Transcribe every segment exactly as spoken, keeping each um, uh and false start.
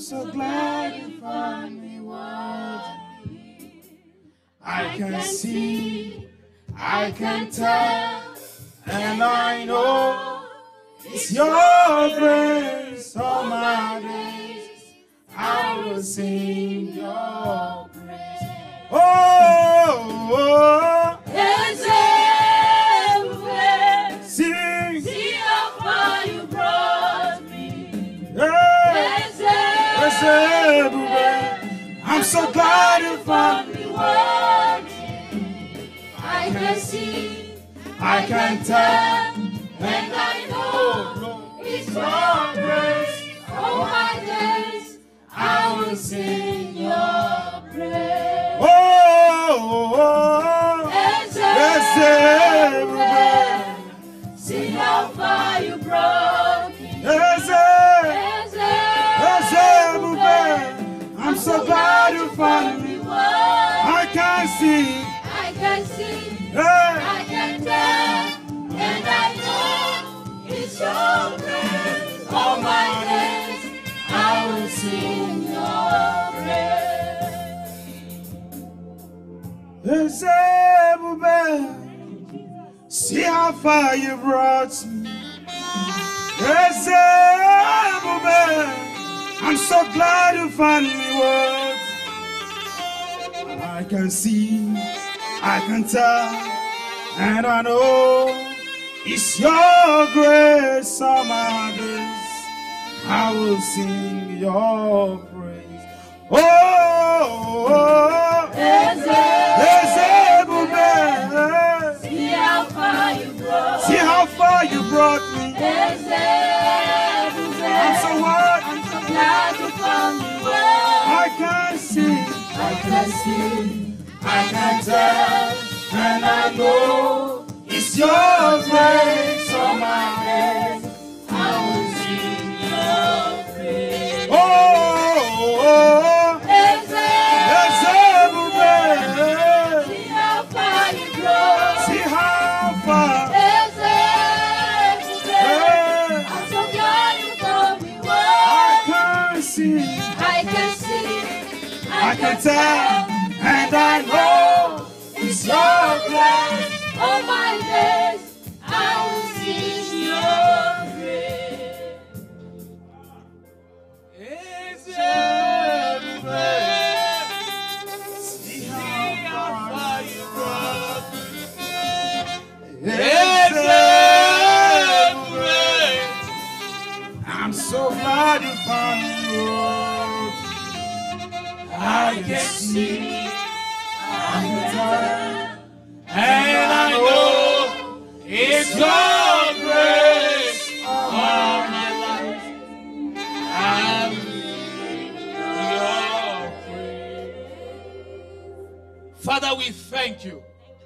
so glad you found me worthy. I can see, I can tell, and I know it's your grace all my days. I will sing your praise. Oh, oh, oh. Sing. See how far you brought me. Yeah. I'm so glad you found me worthy. I can see, I can tell, and I know it's your grace. All my days I will sing your praise. Oh, oh, oh. See how far you brought me. I'm so glad you found me. I can see, I can see, hey. I can tell, and I know it's your grace. All my days I will sing your praise. See how far you brought me. I'm so glad you found me words. I can see, I can tell, and I know it's your grace all my days. I will sing your praise. Oh, oh, oh. See how far you brought See how far you brought me. I'm so what? I'm so glad you found me. I can see, I can see, I can tell, and I know it's your grace on my head. I will sing your praise. Oh, oh, oh. See how far you brought. See how far. I'm so glad you found me. I can see, I can see, I can tell, and I know it's your grace. all my days I will sing your praise. It's everywhere. See how far you brought me. It's everywhere. I'm so glad you found me. I can see, I can tell, and I know it's your grace all my life. I'm your praise. Father, we thank you.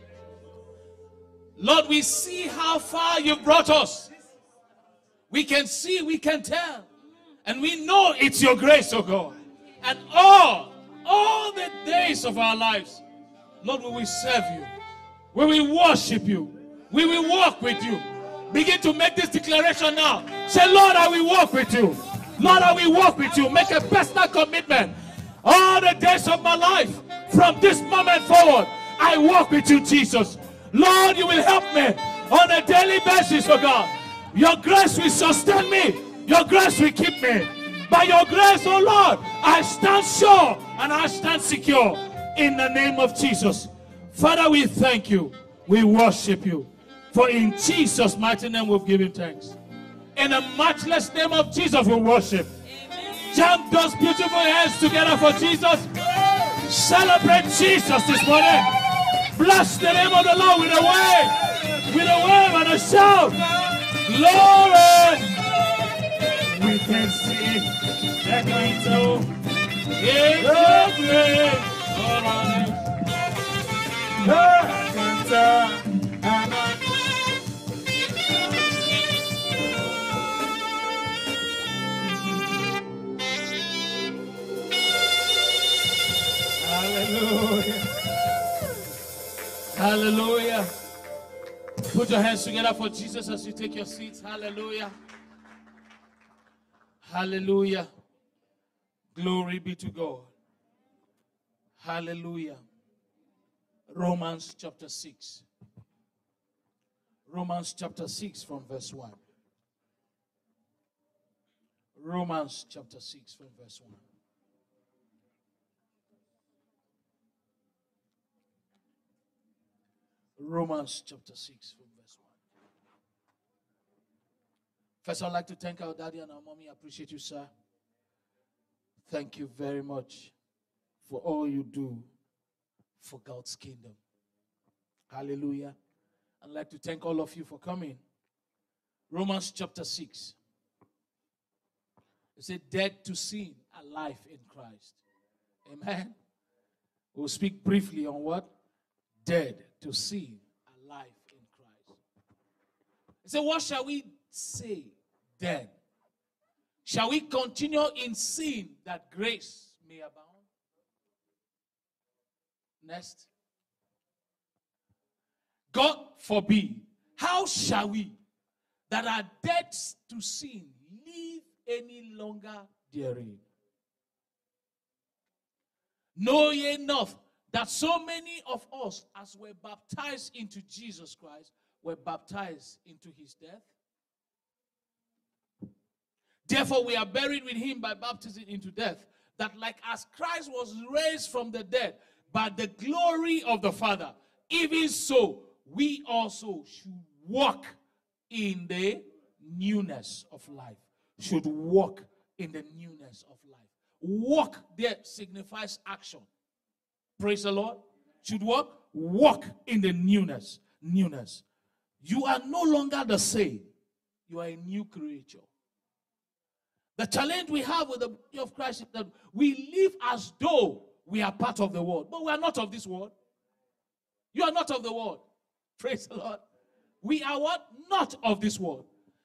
Lord, we see how far you've brought us. We can see, we can tell. And we know it's your grace, oh God. And all, all the days of our lives, Lord, we will serve you. We will worship you. We will walk with you. Begin to make this declaration now. Say, Lord, I will walk with you. Lord, I will walk with you. Make a personal commitment. All the days of my life, from this moment forward, I walk with you, Jesus. Lord, you will help me on a daily basis, oh God. Your grace will sustain me. Your grace will keep me. By your grace, oh Lord, I stand sure and I stand secure in the name of Jesus. Father, we thank you. We worship you. For in Jesus' mighty name we've given thanks. In the matchless name of Jesus we worship. Jump those beautiful hands together for Jesus. Celebrate Jesus this morning. Bless the name of the Lord with a wave. With a wave and a shout. Glory. We can see that my toe In your grace. I can tell, and I Hallelujah. Hallelujah. Put your hands together for Jesus as you take your seats. Hallelujah. Hallelujah. Glory be to God. Hallelujah. Romans chapter six. Romans chapter six from verse one. Romans chapter six from verse one. Romans chapter six from verse one. First, I'd like to thank our daddy and our mommy. I appreciate you, sir. Thank you very much for all you do for God's kingdom. Hallelujah. I'd like to thank all of you for coming. Romans chapter six. It said, dead to sin, alive in Christ. Amen. We'll speak briefly on what? Dead to sin, alive in Christ. It said, what shall we say then? Shall we continue in sin that grace may abound? Next. God forbid. How shall we that are dead to sin live any longer therein? Know ye not that so many of us as were baptized into Jesus Christ were baptized into his death? Therefore we are buried with him by baptism into death, that like as Christ was raised from the dead by the glory of the Father, even so we also should walk in the newness of life. Should walk in the newness of life. Walk there signifies action. Praise the Lord. Should walk? Walk in the newness. Newness. You are no longer the same. You are a new creature. The challenge we have with the body of Christ is that we live as though we are part of the world. But we are not of this world. You are not of the world. Praise the Lord. We are what? Not of this world.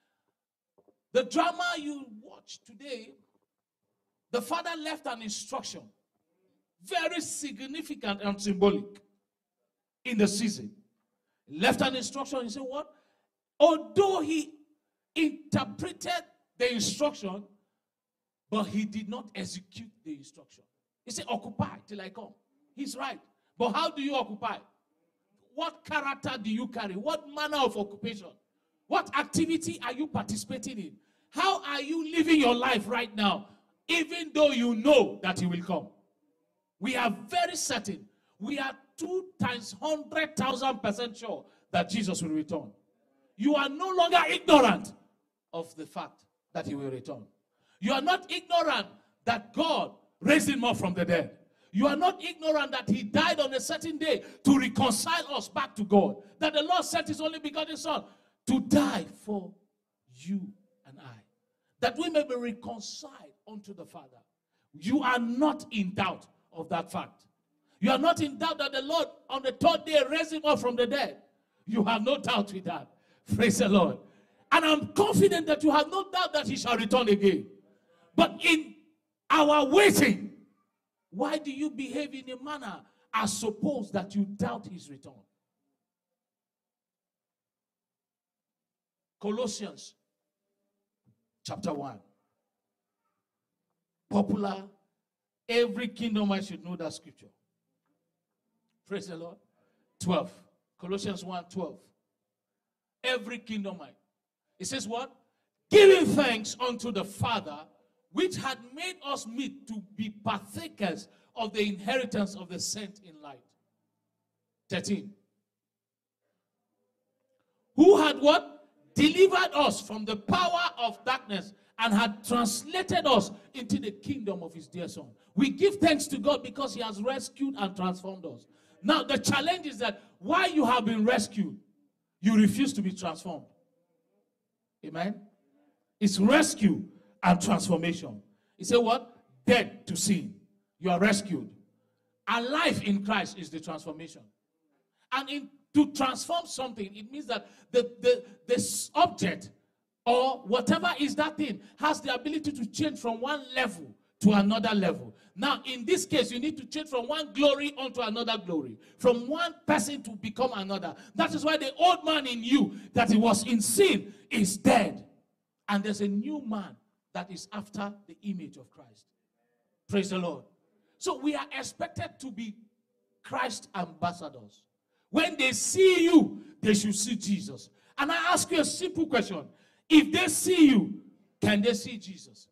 The drama you watch today, the father left an instruction, very significant and symbolic in the season. He left an instruction. He said what? Although he interpreted the instruction, but he did not execute the instruction. He said, occupy till I come. He's right. But how do you occupy? What character do you carry? What manner of occupation? What activity are you participating in? How are you living your life right now, even though you know that he will come? We are very certain. We are two times hundred thousand percent sure that Jesus will return. You are no longer ignorant of the fact that he will return. You are not ignorant that God raised him up from the dead. You are not ignorant that he died on a certain day to reconcile us back to God. That the Lord sent his only begotten Son to die for you and I. That we may be reconciled unto the Father. You are not in doubt of that fact. You are not in doubt that the Lord on the third day raised him up from the dead. You have no doubt with that. Praise the Lord. And I'm confident that you have no doubt that he shall return again. But in our waiting, why do you behave in a manner as suppose that you doubt his return? Colossians chapter one. Popular. Every kingdom I should know that scripture. Praise the Lord. twelve. Colossians one twelve. Every kingdom I. It says what? Giving thanks unto the Father, which had made us meet to be partakers of the inheritance of the saint in light. thirteen. Who had what? Delivered us from the power of darkness and had translated us into the kingdom of his dear Son. We give thanks to God because he has rescued and transformed us. Now the challenge is that while you have been rescued, you refuse to be transformed. Amen? It's rescue and transformation. He said what? Dead to sin. You are rescued. Alive in Christ is the transformation. And in, to transform something, it means that the, the, the object or whatever is that thing has the ability to change from one level to another level. Now, in this case, you need to change from one glory onto another glory. From one person to become another. That is why the old man in you that he was in sin is dead. And there's a new man that is after the image of Christ. Praise the Lord. So we are expected to be Christ ambassadors. When they see you, they should see Jesus. And I ask you a simple question. If they see you, can they see Jesus?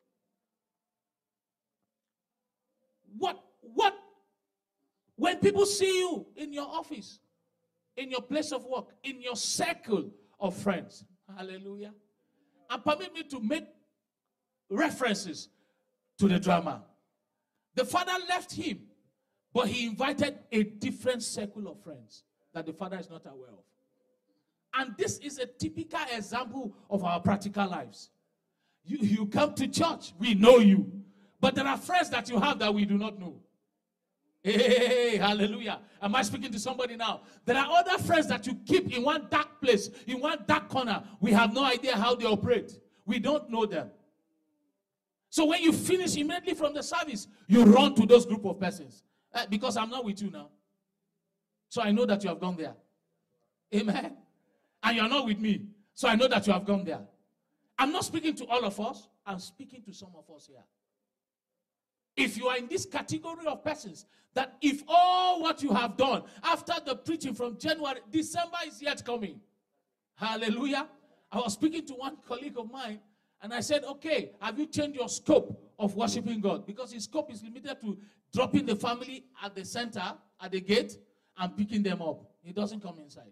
What, what, when people see you in your office, in your place of work, in your circle of friends, hallelujah, and permit me to make references to the drama. The father left him, but he invited a different circle of friends that the father is not aware of. And this is a typical example of our practical lives. You, you come to church, we know you. But there are friends that you have that we do not know. Hey, hallelujah. Am I speaking to somebody now? There are other friends that you keep in one dark place, in one dark corner. We have no idea how they operate. We don't know them. So when you finish immediately from the service, you run to those group of persons. Uh, because I'm not with you now. So I know that you have gone there. Amen. And you're not with me. So I know that you have gone there. I'm not speaking to all of us. I'm speaking to some of us here. If you are in this category of persons, that if all what you have done after the preaching from January, December is yet coming. Hallelujah. I was speaking to one colleague of mine, and I said, okay, have you changed your scope of worshiping God? Because his scope is limited to dropping the family at the center, at the gate, and picking them up. He doesn't come inside.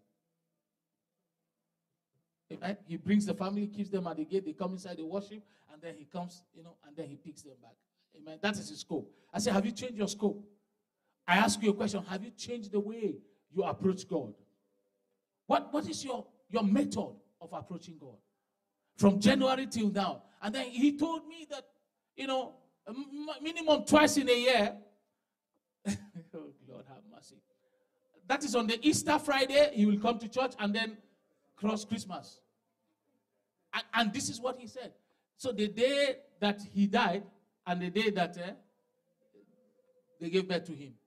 Amen. He brings the family, keeps them at the gate, they come inside, they worship, and then he comes, you know, and then he picks them back. Amen. That is his scope. I say, have you changed your scope? I ask you a question. Have you changed the way you approach God? What, what is your, your method of approaching God? From January till now. And then he told me that, you know, minimum twice in a year. Oh, Lord have mercy. That is on the Easter Friday, he will come to church and then cross Christmas. And, and this is what he said. So the day that he died, and the day that uh, they gave birth to him.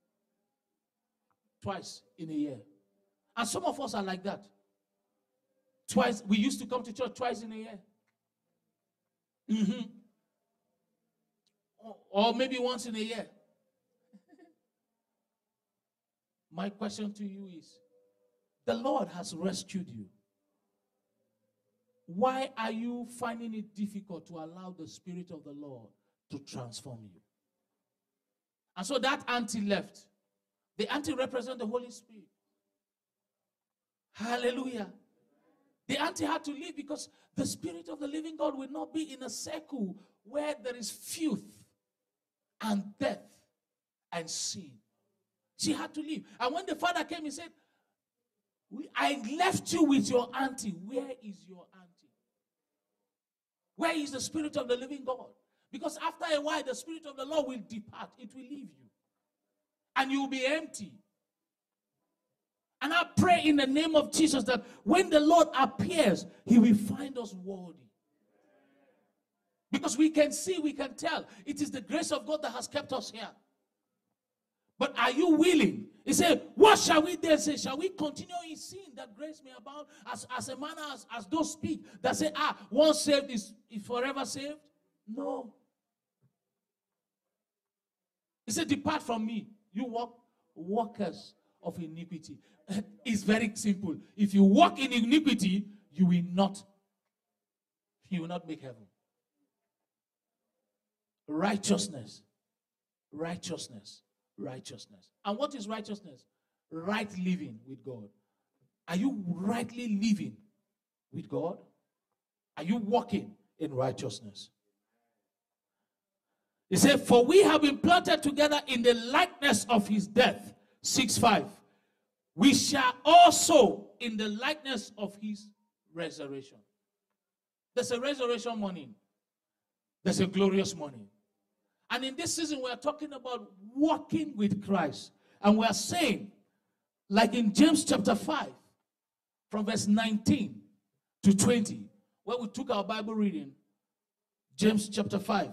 Twice in a year. And some of us are like that. Twice. We used to come to church twice in a year. Mm-hmm. Or, or maybe once in a year. My question to you is, the Lord has rescued you. Why are you finding it difficult to allow the Spirit of the Lord to transform you? And so that auntie left. The auntie represents the Holy Spirit. Hallelujah. The auntie had to leave because the Spirit of the living God will not be in a circle where there is filth and death and sin. She had to leave. And when the father came, he said, I left you with your auntie. Where is your auntie? Where is the Spirit of the living God? Because after a while, the Spirit of the Lord will depart. It will leave you. And you will be empty. And I pray in the name of Jesus that when the Lord appears, he will find us worthy. Because we can see, we can tell. It is the grace of God that has kept us here. But are you willing? He said, what shall we then say? Shall we continue in sin that grace may abound? As, as a man as, as those speak that say, ah, once saved is, is forever saved? No. He said, depart from me, you walk, walkers of iniquity. It's very simple. If you walk in iniquity, you will not, you will not make heaven. Righteousness. Righteousness. Righteousness. And what is righteousness? Right living with God. Are you rightly living with God? Are you walking in righteousness? He said, for we have been planted together in the likeness of his death. six five. We shall also in the likeness of his resurrection. There's a resurrection morning. There's a glorious morning. And in this season, we are talking about walking with Christ. And we are saying, like in James chapter five, from verse nineteen to twenty, where we took our Bible reading, James chapter five.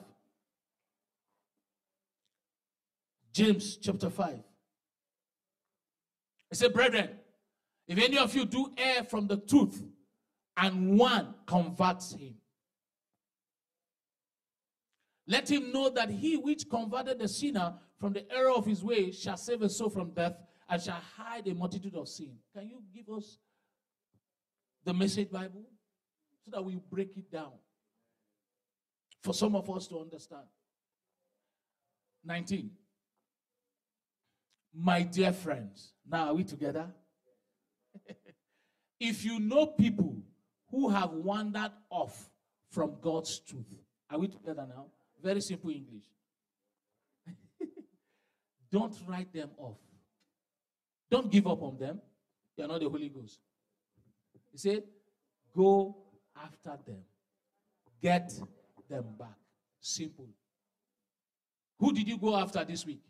James chapter five. It said, brethren, if any of you do err from the truth, and one converts him, Let him know that he which converted the sinner from the error of his way shall save a soul from death and shall hide a multitude of sin. Can you give us the Message Bible so that we break it down for some of us to understand? nineteen. My dear friends, now are we together? If you know people who have wandered off from God's truth, are we together now? Very simple English. Don't write them off. Don't give up on them. They are not the Holy Ghost. He said, go after them. Get them back. Simple. Who did you go after this week?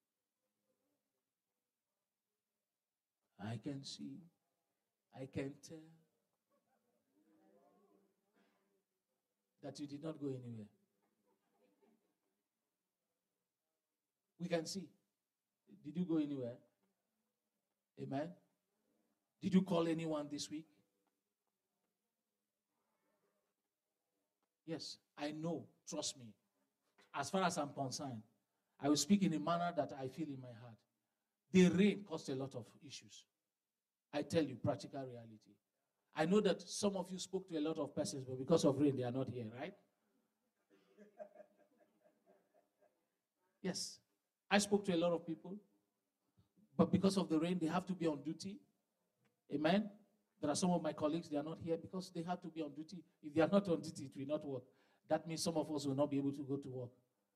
I can see. I can tell that you did not go anywhere. We can see. Did you go anywhere? Amen. Did you call anyone this week? Yes, I know. Trust me. As far as I'm concerned, I will speak in a manner that I feel in my heart. The rain caused a lot of issues. I tell you, practical reality. I know that some of you spoke to a lot of persons, but because of rain, they are not here, right? Yes. I spoke to a lot of people, but because of the rain, they have to be on duty. Amen. There are some of my colleagues, they are not here because they have to be on duty. If they are not on duty, it will not work. That means some of us will not be able to go to work.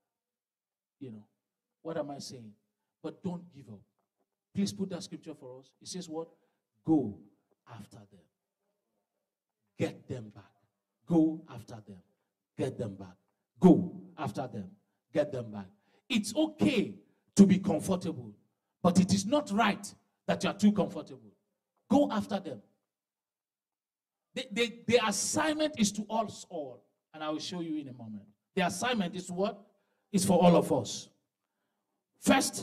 You know, what am I saying? But don't give up. Please put that scripture for us. It says what? Go after them. Get them back. Go after them. Get them back. Go after them. Get them back. It's okay to be comfortable, but it is not right that you are too comfortable. Go after them. The, the, the assignment is to us all, and I will show you in a moment. The assignment is what? It's for all of us. First,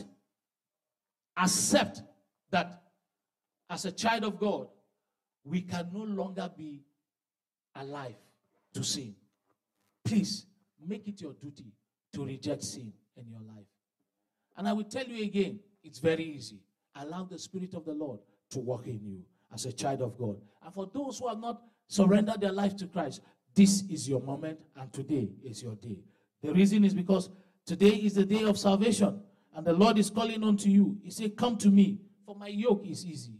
accept that as a child of God, we can no longer be alive to sin. Please, make it your duty to reject sin in your life. And I will tell you again, it's very easy. Allow the Spirit of the Lord to work in you as a child of God. And for those who have not surrendered their life to Christ, this is your moment and today is your day. The reason is because today is the day of salvation and the Lord is calling unto you. He said, come to me, for my yoke is easy.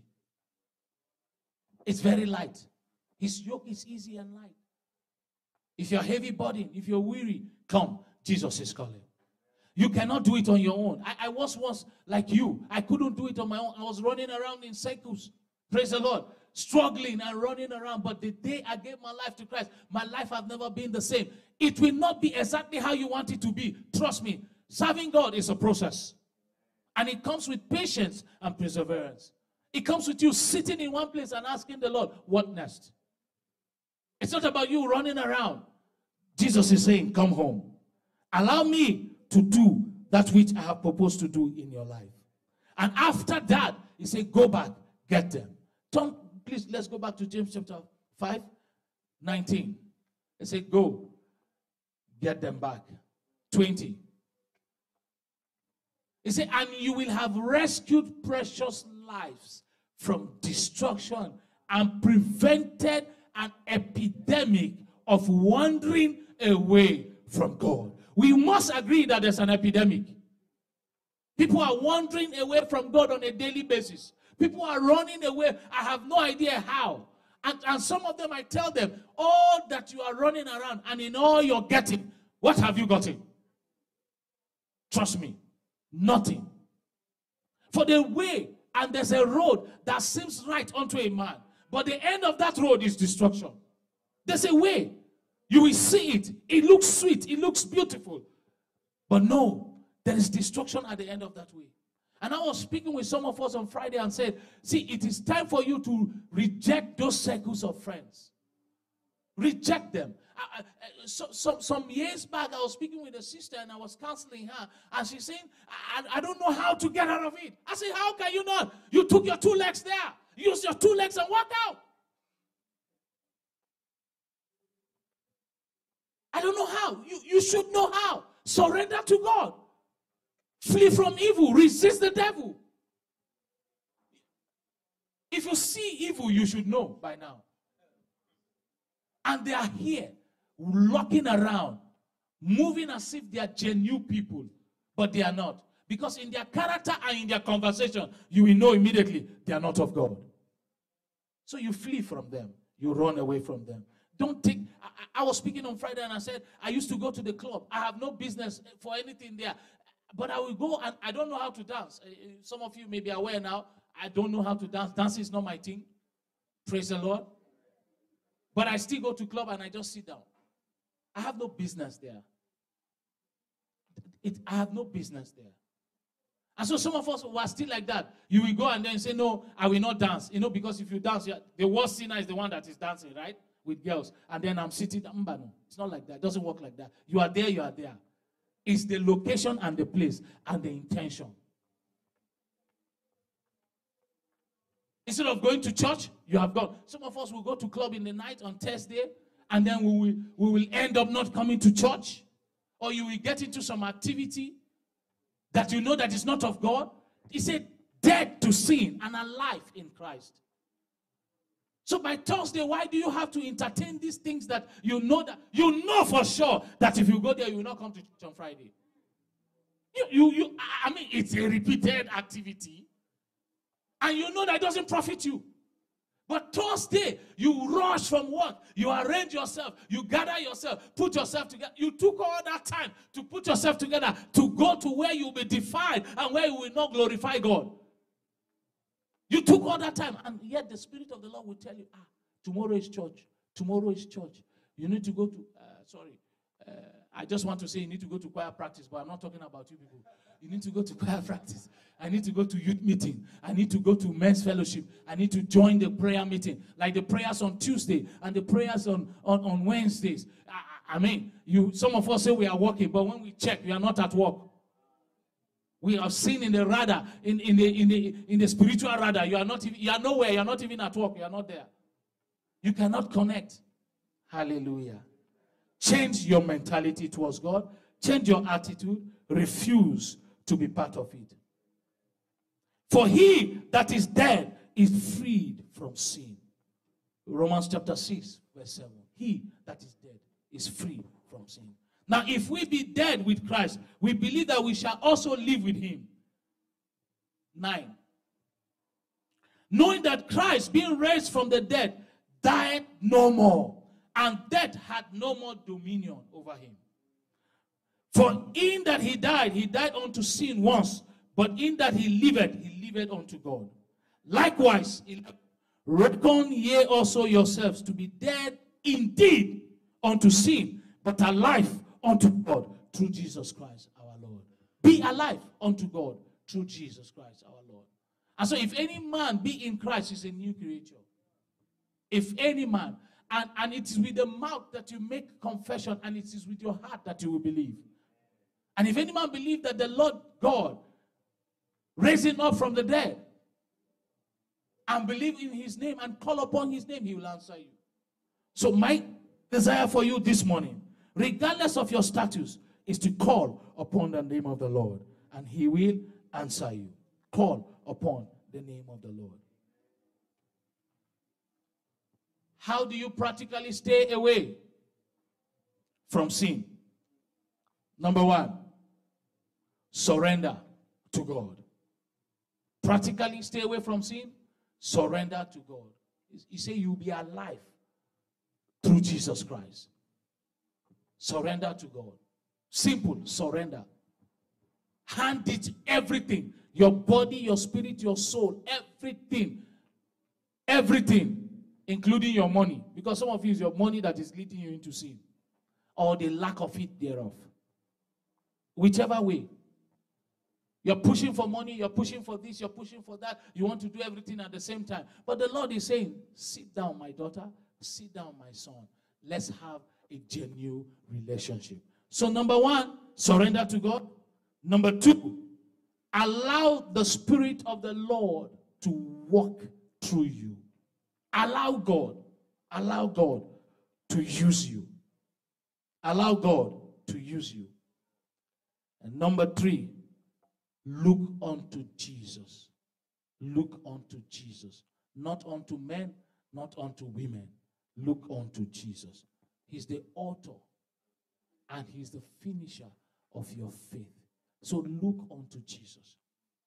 It's very light. His yoke is easy and light. If you're heavy burdened, if you're weary, come. Jesus is calling. You cannot do it on your own. I, I was once like you. I couldn't do it on my own. I was running around in circles. Praise the Lord. Struggling and running around. But the day I gave my life to Christ, my life has never been the same. It will not be exactly how you want it to be. Trust me. Serving God is a process. And it comes with patience and perseverance. It comes with you sitting in one place and asking the Lord, what next? It's not about you running around. Jesus is saying, come home. Allow me to do that which I have proposed to do in your life. And after that, he said, go back, get them. Tom, please, let's go back to James chapter five, nineteen. He said, go, get them back. twenty. He said, and you will have rescued precious lives from destruction and prevented an epidemic of wandering away from God. We must agree that there's an epidemic. People are wandering away from God on a daily basis. People are running away. I have no idea how. And, and some of them, I tell them, all that you are running around and in all you're getting, what have you gotten? Trust me, nothing. For the way, and there's a road that seems right unto a man, but the end of that road is destruction. There's a way. You will see it. It looks sweet. It looks beautiful. But no, there is destruction at the end of that way. And I was speaking with some of us on Friday and said, see, it is time for you to reject those circles of friends. Reject them. I, I, so, so, some years back, I was speaking with a sister and I was counseling her. And she's saying, I, I don't know how to get out of it. I said, how can you not? You took your two legs there. Use your two legs and walk out. I don't know how. You, you should know how. Surrender to God. Flee from evil. Resist the devil. If you see evil, you should know by now. And they are here, looking around, moving as if they are genuine people, but they are not. Because in their character and in their conversation, you will know immediately they are not of God. So you flee from them. You run away from them. Don't take, I, I was speaking on Friday and I said, I used to go to the club. I have no business for anything there. But I will go and I don't know how to dance. Some of you may be aware now, I don't know how to dance. Dancing is not my thing. Praise the Lord. But I still go to club and I just sit down. I have no business there. It, I have no business there. And so some of us were still like that. You will go and then say, no, I will not dance. You know, because if you dance, the worst sinner is the one that is dancing, right? With girls. And then I'm sitting, no, it's not like that. It doesn't work like that. You are there, you are there. It's the location and the place and the intention. Instead of going to church, you have gone. Some of us will go to club in the night on Thursday, and then we will, we will end up not coming to church. Or you will get into some activity that you know that is not of God. He said, dead to sin and alive in Christ. So by Thursday, why do you have to entertain these things that you know that you know for sure that if you go there, you will not come to church on Friday? You, you, you, I mean, it's a repeated activity. And you know that it doesn't profit you. But Thursday, you rush from work. You arrange yourself. You gather yourself. Put yourself together. You took all that time to put yourself together to go to where you will be defied and where you will not glorify God. You took all that time. And yet the Spirit of the Lord will tell you, ah, tomorrow is church. Tomorrow is church. You need to go to, uh, sorry. Uh, I just want to say you need to go to choir practice, but I'm not talking about you people. You need to go to choir practice. I need to go to youth meeting. I need to go to men's fellowship. I need to join the prayer meeting, like the prayers on Tuesday and the prayers on, on, on Wednesdays. I, I mean, you. Some of us say we are working, but when we check, we are not at work. We are seen in the radar, in, in the in the in the spiritual radar. You are not even, you are nowhere. You are not even at work. You are not there. You cannot connect. Hallelujah. Change your mentality towards God. Change your attitude. Refuse to be part of it. For he that is dead is freed from sin. Romans chapter six, verse seven. He that is dead is freed from sin. Now, if we be dead with Christ, we believe that we shall also live with him. Nine. Knowing that Christ, being raised from the dead, died no more, and death had no more dominion over him. For in that he died, he died unto sin once, but in that he liveth, he liveth unto God. Likewise, reckon ye also yourselves to be dead indeed unto sin, but alive unto God through Jesus Christ our Lord. Be alive unto God through Jesus Christ our Lord. And so if any man be in Christ, is a new creature. If any man, and, and it is with the mouth that you make confession, and it is with your heart that you will believe. And if any man believe that the Lord God raised him up from the dead, and believe in his name and call upon his name, he will answer you. So my desire for you this morning, regardless of your status, is to call upon the name of the Lord, and he will answer you. Call upon the name of the Lord. How do you practically stay away from sin? Number one, surrender to God. Practically stay away from sin, surrender to God. He said you'll be alive through Jesus Christ. Surrender to God. Simple, surrender. Hand it everything. Your body, your spirit, your soul, everything. Everything, including your money. Because some of you, is your money that is leading you into sin. Or the lack of it thereof. Whichever way. You're pushing for money, you're pushing for this, you're pushing for that. You want to do everything at the same time. But the Lord is saying, sit down, my daughter. Sit down, my son. Let's have a genuine relationship. So number one, surrender to God. Number two, allow the Spirit of the Lord to walk through you. Allow God, allow God to use you. Allow God to use you. And number three, look unto Jesus. Look unto Jesus. Not unto men, not unto women. Look unto Jesus. He's the author and he's the finisher of your faith. So look unto Jesus.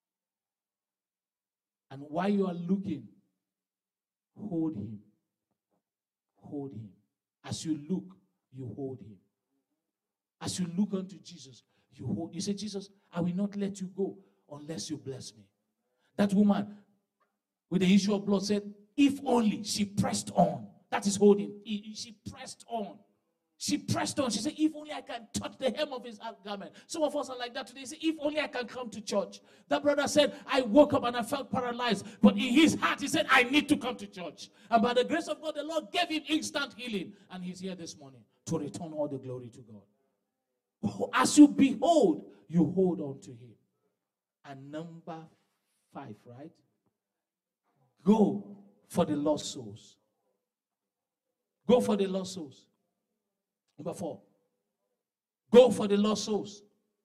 And while you are looking, hold him. Hold him. As you look, you hold him. As you look unto Jesus, you hold. You say, Jesus, I will not let you go unless you bless me. That woman with the issue of blood said, if only she pressed on. That is holding. She pressed on. She pressed on. She said, if only I can touch the hem of his garment. Some of us are like that today. Say, if only I can come to church. That brother said, I woke up and I felt paralyzed. But in his heart, he said, I need to come to church. And by the grace of God, the Lord gave him instant healing. And he's here this morning to return all the glory to God. As you behold, you hold on to him. And number five, right? Go for the lost souls. Go for the lost souls. Number four, go for the lost souls.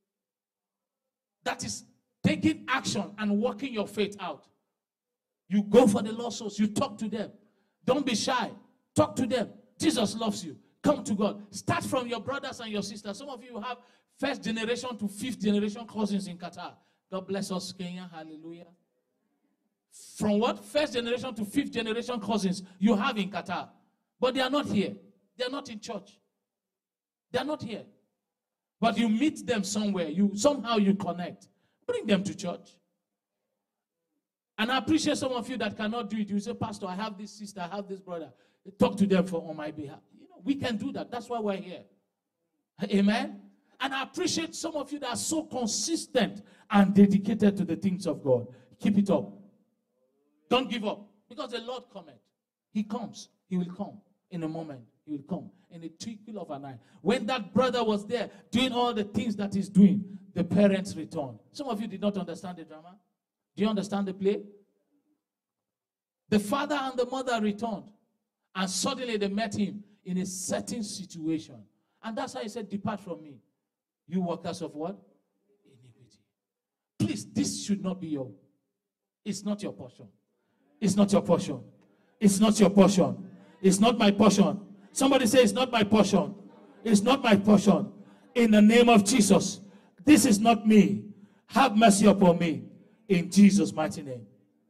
That is taking action and working your faith out. You go for the lost souls. You talk to them. Don't be shy. Talk to them. Jesus loves you. Come to God. Start from your brothers and your sisters. Some of you have first generation to fifth generation cousins in Qatar. God bless us, Kenya. Hallelujah. From what? First generation to fifth generation cousins you have in Qatar. But they are not here. They are not in church. They are not here. But you meet them somewhere. You somehow you connect. Bring them to church. And I appreciate some of you that cannot do it. You say, Pastor, I have this sister, I have this brother. Talk to them for on my behalf. You know, we can do that. That's why we're here. Amen. And I appreciate some of you that are so consistent and dedicated to the things of God. Keep it up. Don't give up. Because the Lord cometh. He comes. He will come in a moment. He will come in a twinkle of an eye. When that brother was there doing all the things that he's doing, the parents returned. Some of you did not understand the drama. Do you understand the play? The father and the mother returned. And suddenly they met him in a certain situation. And that's how he said, depart from me. You workers of what? Iniquity. Please, this should not be your. It's not your portion. It's not your portion. It's not your portion. It's not my portion. Somebody say, it's not my portion. It's not my portion. In the name of Jesus, this is not me. Have mercy upon me. In Jesus' mighty name.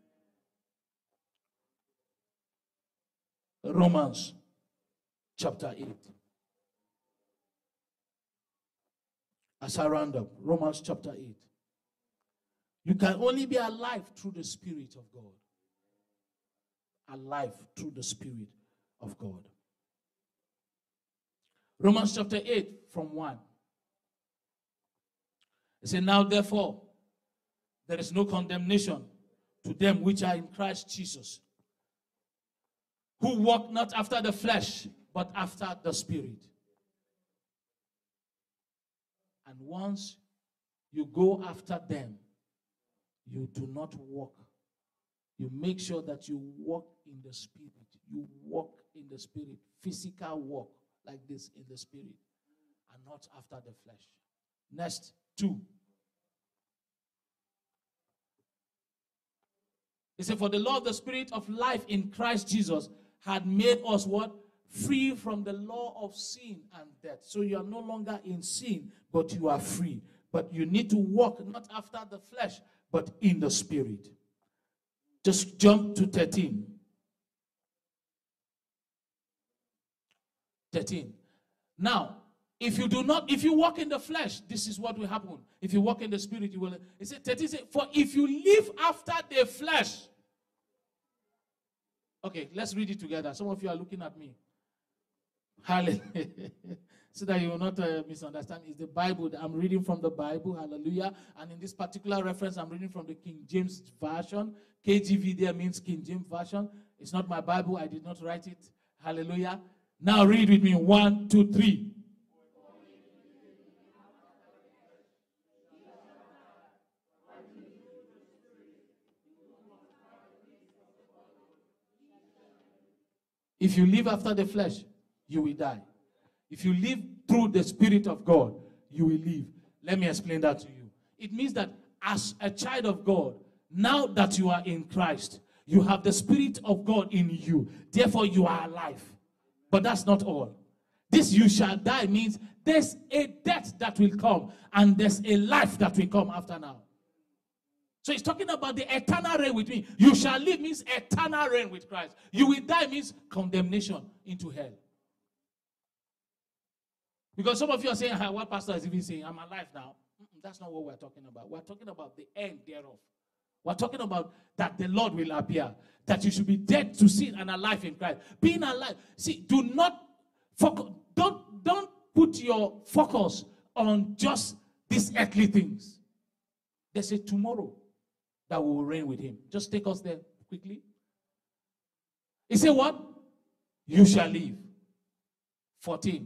Romans chapter eight. As I round up, Romans chapter eight. You can only be alive through the Spirit of God. Alive through the Spirit of God. Romans chapter eight from one. It says, now therefore, there is no condemnation to them which are in Christ Jesus, who walk not after the flesh, but after the Spirit. And once you go after them, you do not walk. You make sure that you walk in the Spirit. You walk in the Spirit. Physical walk like this in the Spirit. And not after the flesh. Next, two. It said, for the law of the Spirit of life in Christ Jesus had made us what? Free from the law of sin and death. So you are no longer in sin, but you are free. But you need to walk not after the flesh, but in the Spirit. Just jump to thirteen. thirteen. Now, if you do not, if you walk in the flesh, this is what will happen. If you walk in the Spirit, you will. It said thirteen, for if you live after the flesh. Okay, let's read it together. Some of you are looking at me. Hallelujah. So that you will not uh, misunderstand. It's the Bible. I'm reading from the Bible. Hallelujah. And in this particular reference, I'm reading from the King James Version. K J V there means King James Version. It's not my Bible. I did not write it. Hallelujah. Now read with me. One, two, three. If you live after the flesh, you will die. If you live through the Spirit of God, you will live. Let me explain that to you. It means that as a child of God, now that you are in Christ, you have the Spirit of God in you. Therefore, you are alive. But that's not all. This "you shall die" means there's a death that will come, and there's a life that will come after now. So he's talking about the eternal reign with me. You shall live means eternal reign with Christ. You will die means condemnation into hell. Because some of you are saying, ah, what pastor is even saying, I'm alive now. That's not what we're talking about. We're talking about the end thereof. We're talking about that the Lord will appear. That you should be dead to sin and alive in Christ. Being alive. See, do not focus. Don't, don't put your focus on just these earthly things. There's a tomorrow that we will reign with him. Just take us there quickly. He said what? You shall live. fourteen.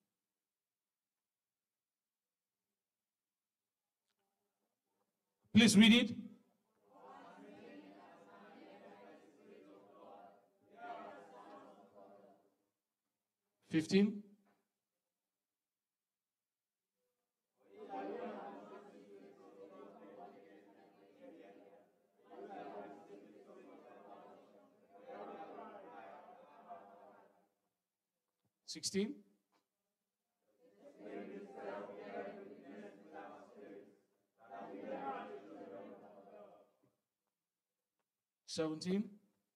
Please read it. fifteen. sixteen. seventeen.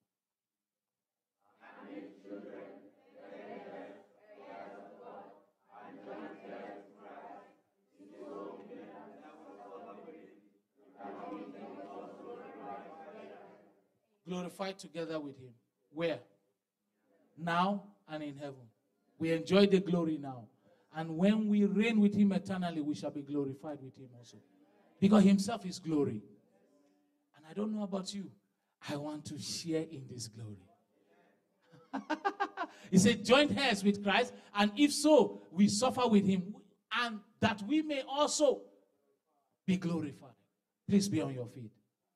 Glorified together with him. Where? Now and in heaven. We enjoy the glory now. And when we reign with him eternally, we shall be glorified with him also. Because himself is glory. And I don't know about you. I want to share in this glory. He said, joint heirs with Christ. And if so, we suffer with him. And that we may also be glorified. Please be on your feet.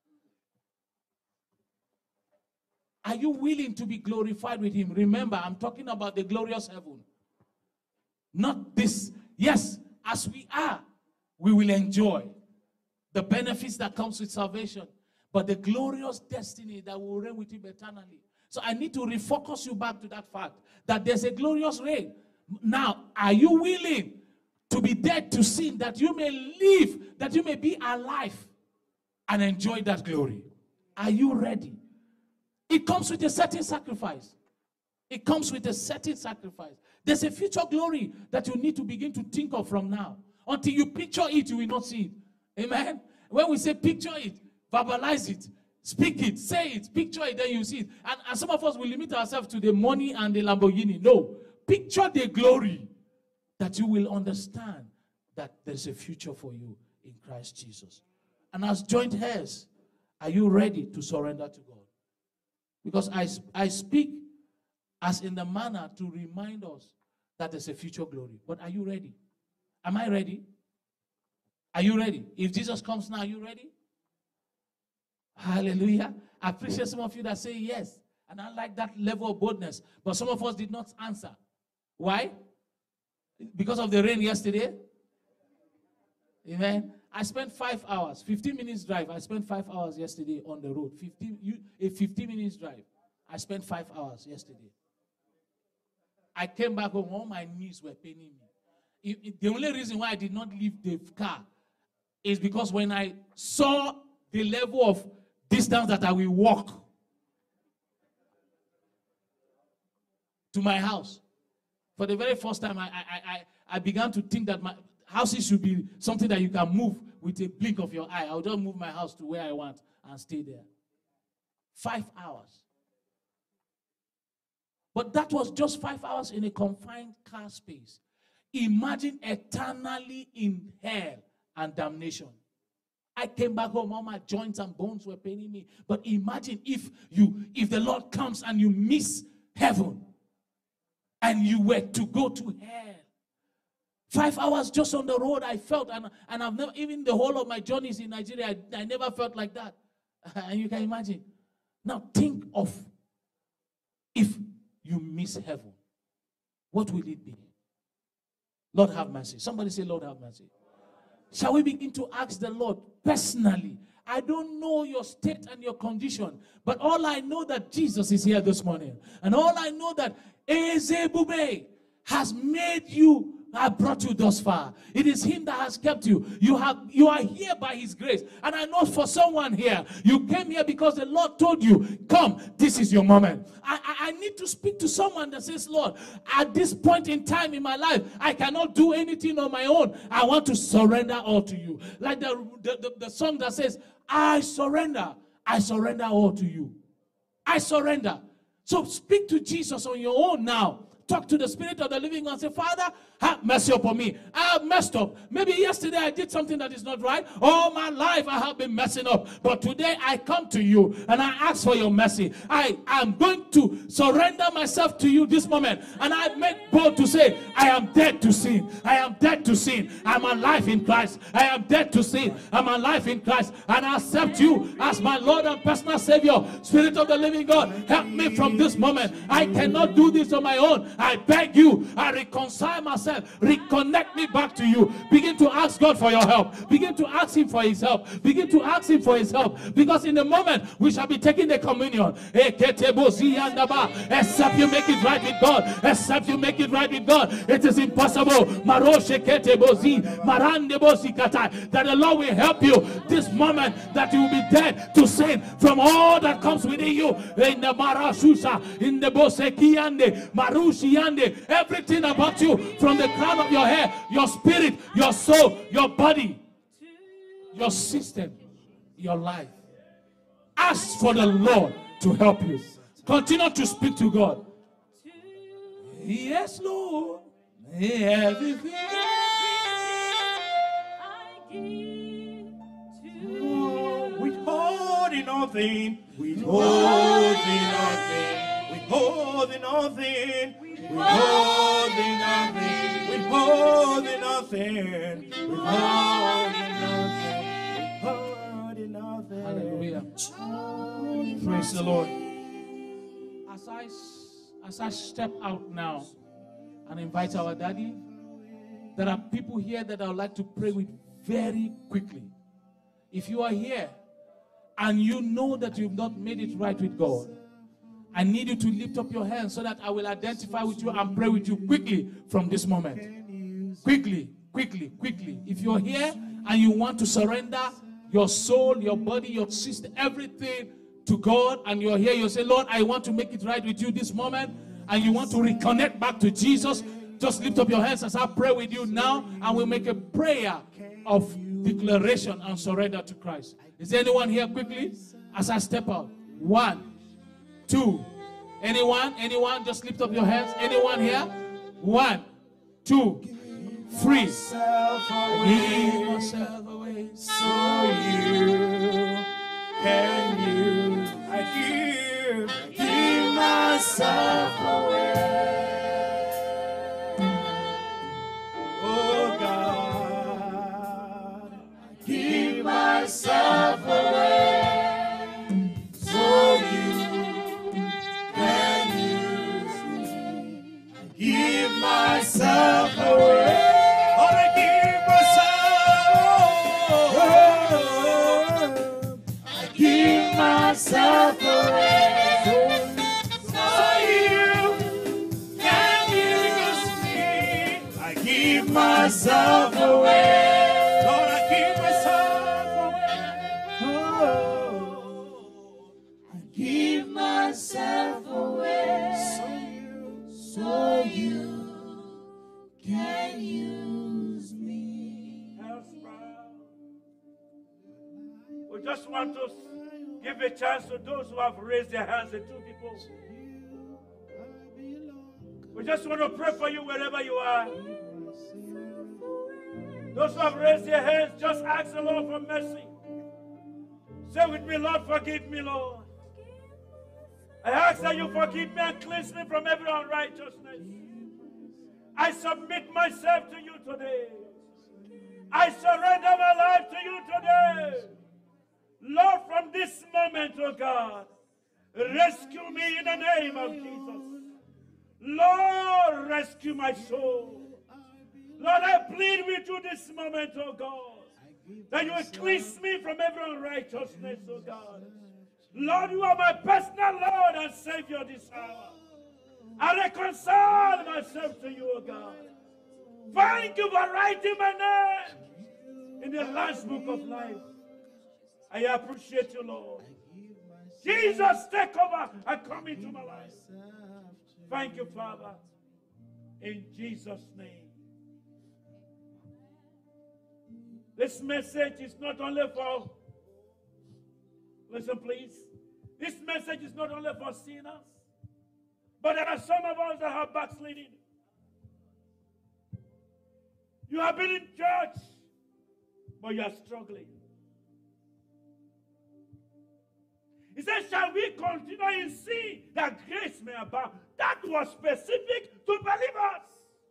Are you willing to be glorified with him? Remember, I'm talking about the glorious heaven. Not this. Yes, as we are, we will enjoy the benefits that comes with salvation. But the glorious destiny that will reign with him eternally. So I need to refocus you back to that fact. That there's a glorious reign. Now, are you willing to be dead to sin, that you may live, that you may be alive and enjoy that glory? Are you ready? It comes with a certain sacrifice. It comes with a certain sacrifice. There's a future glory that you need to begin to think of from now. Until you picture it, you will not see it. Amen? When we say picture it, verbalize it, speak it, say it, picture it, then you see it. And, and some of us will limit ourselves to the money and the Lamborghini. No. Picture the glory that you will understand that there's a future for you in Christ Jesus. And as joint heirs, are you ready to surrender to God? Because I, I speak as in the manner to remind us that there's a future glory. But are you ready? Am I ready? Are you ready? If Jesus comes now, are you ready? Hallelujah. I appreciate some of you that say yes. And I like that level of boldness. But some of us did not answer. Why? Because of the rain yesterday? Amen. I spent five hours, fifteen minutes drive. I spent five hours yesterday on the road. fifteen, you, a fifteen minutes drive. I spent five hours yesterday. I came back home, all my knees were paining me. It, it, the only reason why I did not leave the car is because when I saw the level of distance that I will walk to my house, for the very first time, I, I, I, I began to think that my houses should be something that you can move with a blink of your eye. I'll just move my house to where I want and stay there. Five hours. But that was just five hours in a confined car space. Imagine eternally in hell and damnation. I came back home, all my joints and bones were paining me. But imagine if you, if the Lord comes and you miss heaven and you were to go to hell. Five hours just on the road, I felt, and, and I've never, even the whole of my journeys in Nigeria, I, I never felt like that. And you can imagine. Now think of if you miss heaven, what will it be? Lord, have mercy. Somebody say, Lord, have mercy. Shall we begin to ask the Lord personally? I don't know your state and your condition, but all I know that Jesus is here this morning. And all I know that Ezebube has made you, I brought you thus far. It is him that has kept you. You have, you are here by his grace. And I know for someone here, you came here because the Lord told you, come, this is your moment. I, I, I need to speak to someone that says, Lord, at this point in time in my life, I cannot do anything on my own. I want to surrender all to you. Like the, the, the, the song that says, I surrender. I surrender all to you. I surrender. So speak to Jesus on your own now. Talk to the Spirit of the living God and say, Father, have mercy upon me. I have messed up. Maybe yesterday I did something that is not right. All my life I have been messing up. But today I come to you and I ask for your mercy. I am going to surrender myself to you this moment. And I make bold to say, I am dead to sin. I am dead to sin. I'm alive in Christ. I am dead to sin. I'm alive in Christ. And I accept you as my Lord and personal Savior. Spirit of the living God, help me from this moment. I cannot do this on my own. I beg you, I reconcile myself, reconnect me back to you. Begin to ask God for your help. Begin to ask him for his help. Begin to ask him for his help. Because in a moment, we shall be taking the communion. Except you make it right with God. Except you make it right with God. It is impossible. That the Lord will help you this moment, that you will be dead to sin from all that comes within you. In the Marashusha, in the Bosekiande, Marushi. Everything about you, from the crown of your hair, your spirit, your soul, your body, your system, your life. Ask for the Lord to help you. Continue to speak to God. Yes, Lord. Everything I give to Oh, withholding nothing, withholding nothing, withholding nothing. Withholding nothing, withholding nothing, withholding nothing, withholding nothing. Hallelujah. Praise the Lord. As I, as I step out now and invite our daddy, there are people here that I would like to pray with very quickly. If you are here and you know that you've not made it right with God, I need you to lift up your hands so that I will identify with you and pray with you quickly from this moment. Quickly, quickly, quickly. If you're here and you want to surrender your soul, your body, your system, everything to God, and you're here, you say, Lord, I want to make it right with you this moment, and you want to reconnect back to Jesus, just lift up your hands as I pray with you now, and we'll make a prayer of declaration and surrender to Christ. Is there anyone here quickly? As I step out. One. Two. Anyone? Anyone? Just lift up your hands. Anyone here? One, two, three. Give myself away So you can use. I give, I give myself away. Oh God, I give myself away. So you give myself away. Oh, I give myself. I give myself away. So you can use me. I give myself away. Lord, I give myself away. Oh, I give myself away. So you can use me. We just want to give a chance to those who have raised their hands, the two people. We just want to pray for you wherever you are. Those who have raised their hands, just ask the Lord for mercy. Say with me, Lord, forgive me, Lord. I ask that you forgive me and cleanse me from every unrighteousness. I submit myself to you today. I surrender my life to you today. Lord, from this moment, oh God, rescue me in the name of Jesus. Lord, rescue my soul. Lord, I plead with you this moment, oh God, that you will cleanse me from every unrighteousness, oh God. Lord, you are my personal Lord and Savior this hour. I reconcile myself to you, oh God. Thank you for writing my name in the last book of life. I appreciate you, Lord. Jesus, take over and come into my life. Thank you, Father. In Jesus' name. This message is not only for, listen please, this message is not only for sinners, but there are some of us that have backsliding. You have been in church, but you are struggling. He said, shall we continue in sin that grace may abound? That was specific to believers.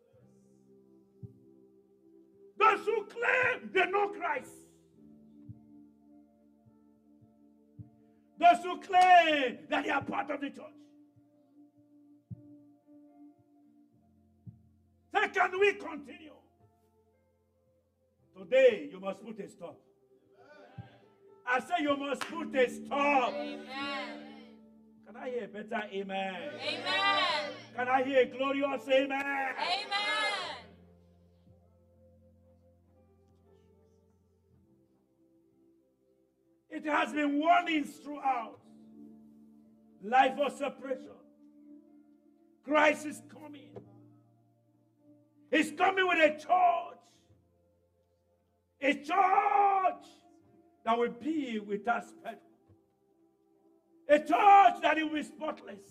Those who claim they know Christ. Those who claim that they are part of the church. So can we continue? Today, you must put a stop. I say you must put a stop. Amen. Can I hear a better amen? Amen. Can I hear a glorious amen? Amen. It has been warnings throughout. Life of separation. Christ is coming. He's coming with a church. A church that will be without spot. A church that will be spotless.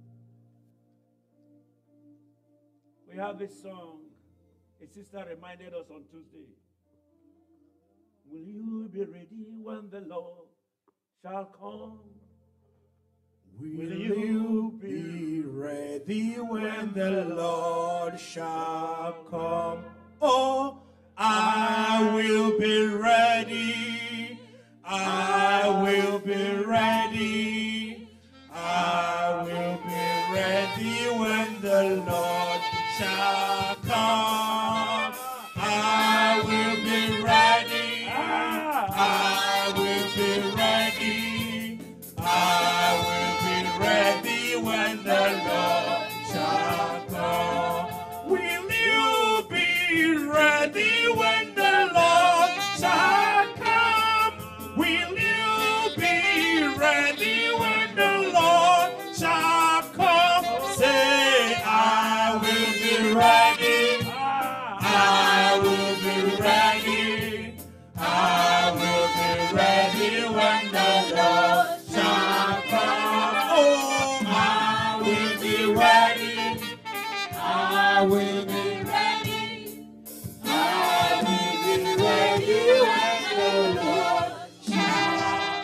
We have a song. A sister reminded us on Tuesday. Will you be ready when the Lord shall come? Will you be ready when the Lord shall come? Oh, I will be ready. I will be ready. I will be ready when the Lord shall come. I will be ready. I will be ready. I will be ready when the Lord shall come. Will you be ready when the Lord shall come? Will you be ready when the Lord shall come? Say, I will be ready. I will be ready. I will be ready when the Lord shall come. Oh, I will be ready. I will be ready. I will be ready when the Lord shall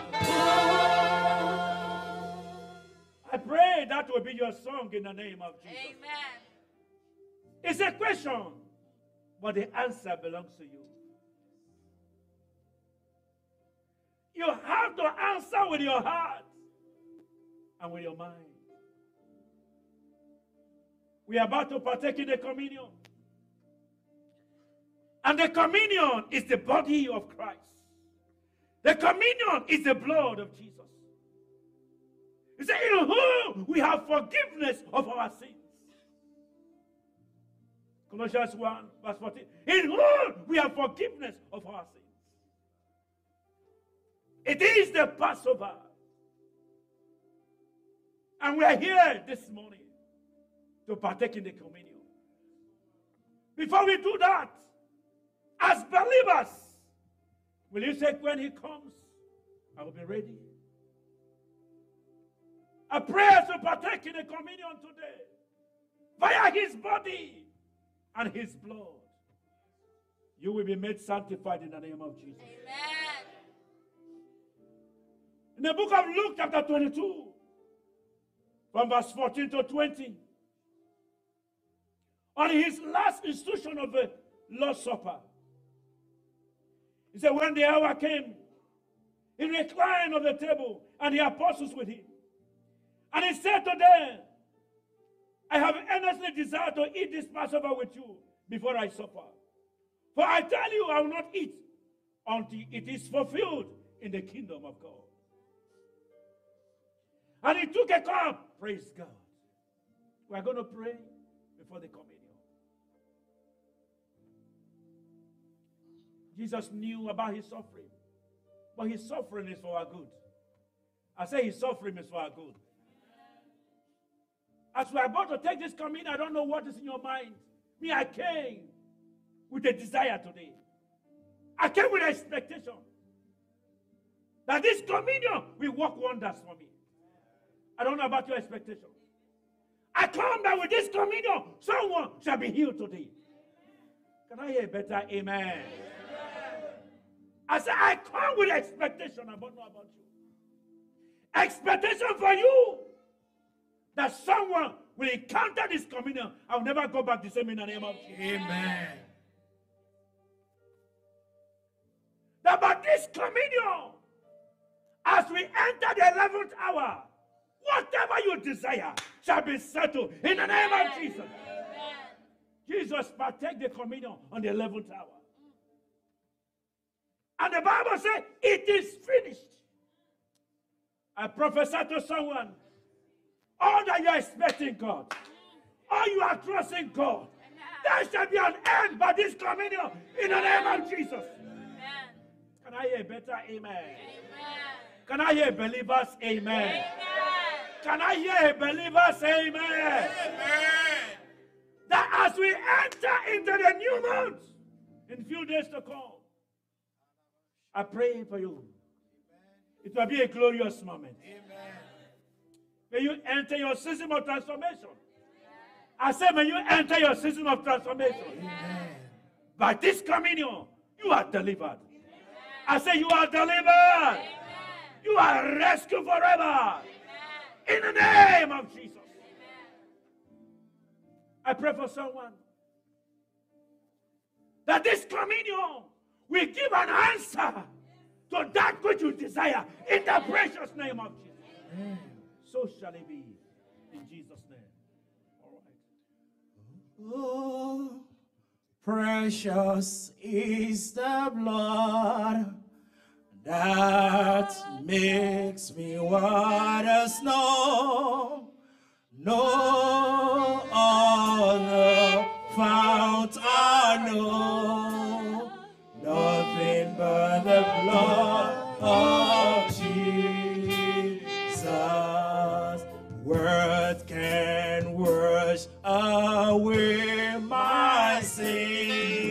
come. I pray that will be your song in the name of Jesus. Amen. It's a question, but the answer belongs to you. You have to answer with your heart and with your mind. We are about to partake in the communion. And the communion is the body of Christ. The communion is the blood of Jesus. He said, in whom we have forgiveness of our sins. Colossians one, verse fourteen. In whom we have forgiveness of our sins. It is the Passover. And we are here this morning to partake in the communion. Before we do that, as believers, will you say, when he comes, I will be ready? I pray to partake in the communion today via his body and his blood. You will be made sanctified in the name of Jesus. Amen. In the book of Luke chapter twenty-two, from verse fourteen to twenty, on his last institution of the Lord's Supper, he said, when the hour came, he reclined on the table and the apostles with him. And he said to them, I have earnestly desired to eat this Passover with you before I suffer. For I tell you, I will not eat until it is fulfilled in the kingdom of God. And he took a cup. Praise God. We are going to pray before the communion. Jesus knew about his suffering. But his suffering is for our good. I say his suffering is for our good. As we are about to take this communion, I don't know what is in your mind. Me, I came with a desire today. I came with an expectation that this communion will work wonders for me. I don't know about your expectation. I come that with this communion, someone shall be healed today. Can I hear a better amen? Amen. I said, I come with expectation. I don't know about you. Expectation for you that someone will encounter this communion. I'll never go back the same in the name of Jesus. Amen. That by this communion, as we enter the eleventh hour, whatever you desire shall be settled in the name of Jesus. Amen. Jesus partake the communion on the eleventh hour. And the Bible says, it is finished. I prophesy to someone, all that you are expecting God, all you are trusting God, there shall be an end by this communion in the name of Jesus. Amen. Can I hear a better amen? Amen. Can I hear believers amen? Amen. Can I hear believers amen? Amen. That as we enter into the new month, in a few days to come, I pray for you. It will be a glorious moment. Amen. May you enter your season of transformation. I say, may you enter your season of transformation. Amen. By this communion, you are delivered. Amen. I say, you are delivered. Amen. You are rescued forever. Amen. In the name of Jesus. Amen. I pray for someone that this communion will give an answer to that which you desire in the precious name of Jesus. Amen. So shall it be in Jesus' name. All right. Oh, precious is the blood that makes me white as snow. No other fount I know. Nothing but the blood of Jesus. Words can wash away